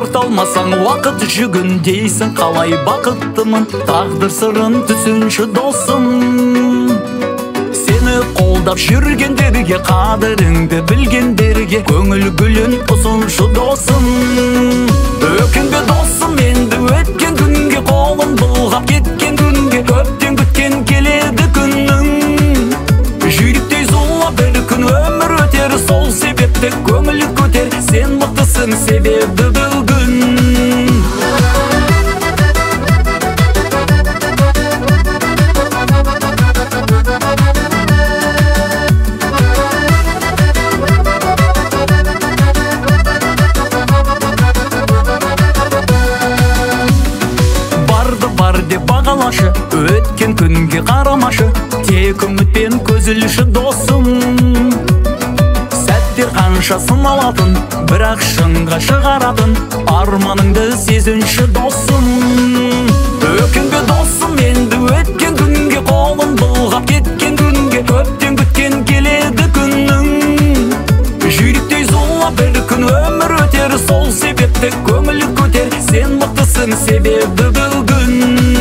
тоқталмасаң уақыт жүгін дейсің. Қалай бақыттымын, тағдыр сырын түсінші досым. Сені қолдап жүргендерге, қадіріңді білгендерге көңіл гүлін ұсыншы досым. Өкінбе досым, енді өткен күнге, қолын бұлғап кеткен күнге. Көптен күткен келеді күннің, жүйріктей зулап бір күн өмір өтер. Сол себепті көңіл көтер, сен мықтысың себебі бүгін. Бар деп бағалашы, өткен күнге қарамашы. Тек үмітпен көзілші досым. Сәттер қанша сыналатын, бірақ шыңға шығаратын. Арманыңды сезінші досым. Өкінбе досым, енді өткен күнге, қолын бұлғап кеткен күнге. Көптен күткен келеді күннің, жүйріктей зулап бір күн өмір өтер. Сол себепті көңіл көтер, сен мықтысың себебі бүгін.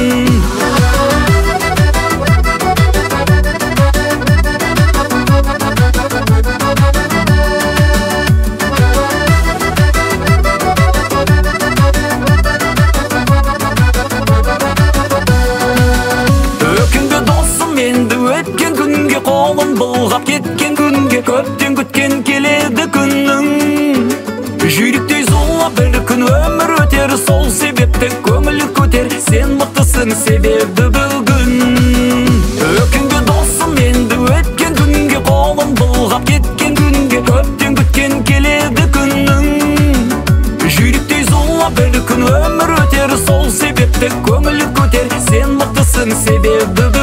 Өкінбе досым, енді өткен күнге, қолын бұлғап кеткен күнге. Көптен күткен келеді күннің, жүйріктей зулап бір күн өмір өтер. Сол себепті көңіл көтер, сен мықтысың себебі бүгін. Өкінбе досым, енді өткен күнге, қолын бұлғап кеткен күнге. Көптен күткен келеді күннің, жүйріктей зулап бір күн өмір өтер. Сол себепті көңіл көтер, сен мықтысың себебі